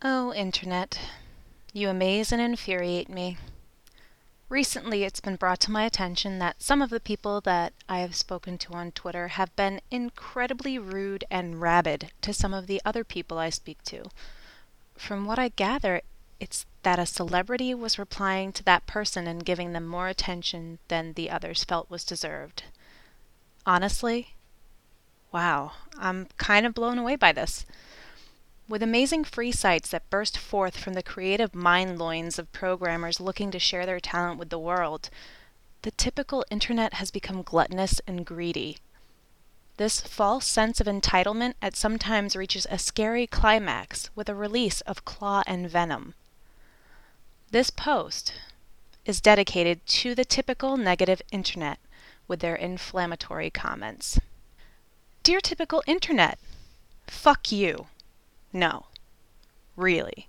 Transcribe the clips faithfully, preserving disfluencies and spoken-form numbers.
Oh, Internet, you amaze and infuriate me. Recently, it's been brought to my attention that some of the people that I have spoken to on Twitter have been incredibly rude and rabid to some of the other people I speak to. From what I gather, it's that a celebrity was replying to that person and giving them more attention than the others felt was deserved. Honestly, wow, I'm kind of blown away by this. With amazing free sites that burst forth from the creative mind loins of programmers looking to share their talent with the world, the typical internet has become gluttonous and greedy. This false sense of entitlement at sometimes reaches a scary climax with a release of Claw and Venom. This post is dedicated to the typical negative internet with their inflammatory comments. Dear typical internet, fuck you. No, really.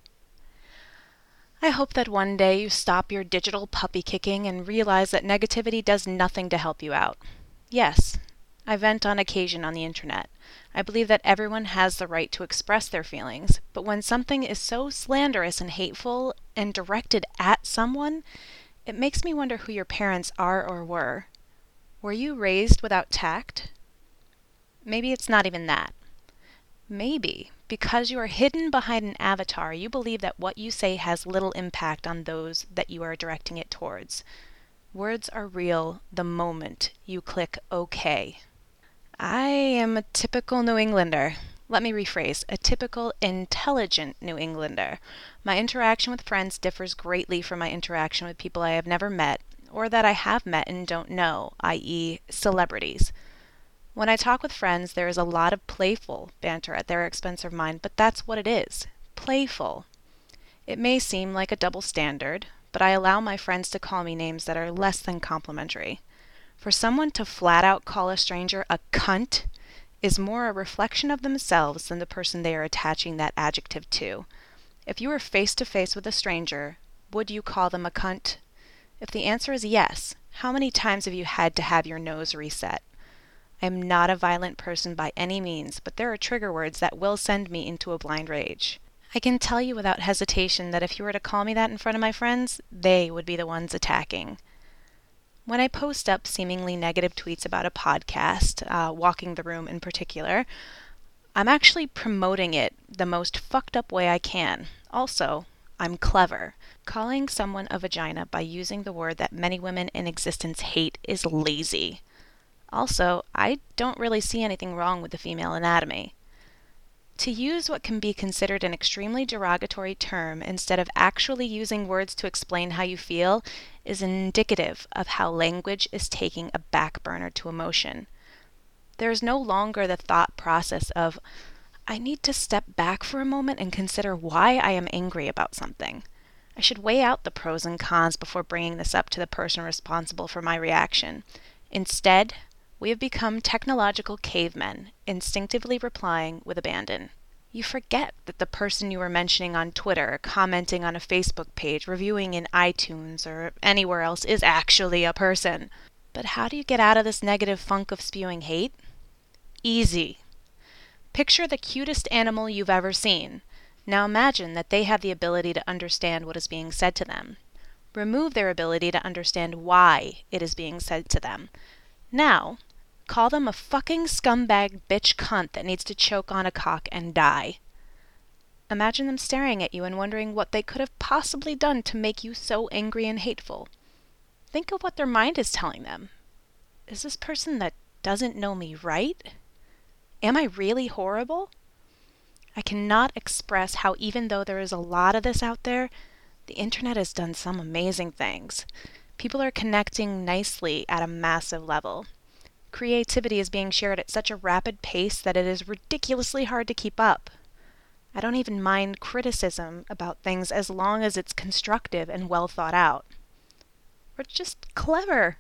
I hope that one day you stop your digital puppy kicking and realize that negativity does nothing to help you out. Yes, I vent on occasion on the internet. I believe that everyone has the right to express their feelings, but when something is so slanderous and hateful and directed at someone, it makes me wonder who your parents are or were. Were you raised without tact? Maybe it's not even that. Maybe, because you are hidden behind an avatar, you believe that what you say has little impact on those that you are directing it towards. Words are real the moment you click OK. I am a typical New Englander. Let me rephrase, a typical intelligent New Englander. My interaction with friends differs greatly from my interaction with people I have never met, or that I have met and don't know, that is, celebrities. When I talk with friends, there is a lot of playful banter at their expense of mine, but that's what it is. Playful. It may seem like a double standard, but I allow my friends to call me names that are less than complimentary. For someone to flat out call a stranger a cunt is more a reflection of themselves than the person they are attaching that adjective to. If you were face to face with a stranger, would you call them a cunt? If the answer is yes, how many times have you had to have your nose reset? I am not a violent person by any means, but there are trigger words that will send me into a blind rage. I can tell you without hesitation that if you were to call me that in front of my friends, they would be the ones attacking. When I post up seemingly negative tweets about a podcast, uh, Walking the Room in particular, I'm actually promoting it the most fucked up way I can. Also, I'm clever. Calling someone a vagina by using the word that many women in existence hate is lazy. Also, I don't really see anything wrong with the female anatomy. To use what can be considered an extremely derogatory term instead of actually using words to explain how you feel is indicative of how language is taking a back burner to emotion. There is no longer the thought process of, I need to step back for a moment and consider why I am angry about something. I should weigh out the pros and cons before bringing this up to the person responsible for my reaction. Instead, we have become technological cavemen, instinctively replying with abandon. You forget that the person you were mentioning on Twitter, commenting on a Facebook page, reviewing in iTunes, or anywhere else is actually a person. But how do you get out of this negative funk of spewing hate? Easy. Picture the cutest animal you've ever seen. Now imagine that they have the ability to understand what is being said to them. Remove their ability to understand why it is being said to them. Now, call them a fucking scumbag bitch cunt that needs to choke on a cock and die. Imagine them staring at you and wondering what they could have possibly done to make you so angry and hateful. Think of what their mind is telling them. Is this person that doesn't know me right? Am I really horrible? I cannot express how even though there is a lot of this out there, the internet has done some amazing things. People are connecting nicely at a massive level. Creativity is being shared at such a rapid pace that it is ridiculously hard to keep up. I don't even mind criticism about things as long as it's constructive and well thought out. Or just clever.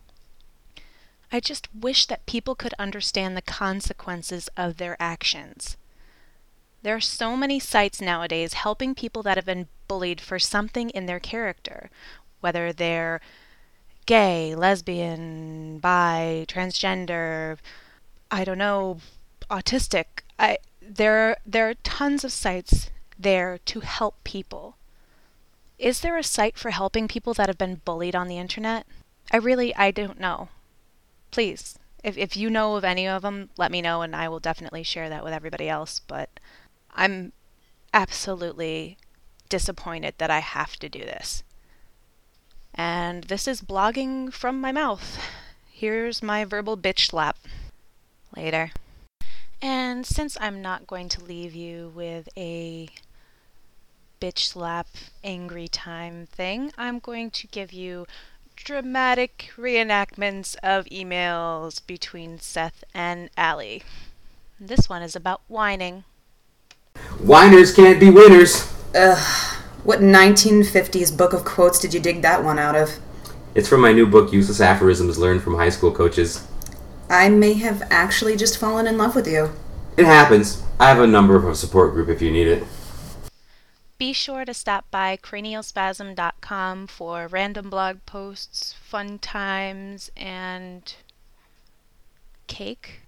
I just wish that people could understand the consequences of their actions. There are so many sites nowadays helping people that have been bullied for something in their character, whether they're gay, lesbian, bi, transgender, I don't know, autistic. I there there are tons of sites there to help people. Is there a site for helping people that have been bullied on the internet? I really, I don't know. Please, if, if you know of any of them, let me know and I will definitely share that with everybody else. But I'm absolutely disappointed that I have to do this. And this is blogging from my mouth. Here's my verbal bitch slap. Later. And since I'm not going to leave you with a bitch slap angry time thing, I'm going to give you dramatic reenactments of emails between Seth and Allie. This one is about whining. Whiners can't be winners. Ugh. What nineteen fifties book of quotes did you dig that one out of? It's from my new book, Useless Aphorisms Learned from High School Coaches. I may have actually just fallen in love with you. It happens. I have a number of a support group if you need it. Be sure to stop by cranial spasm dot com for random blog posts, fun times, and cake.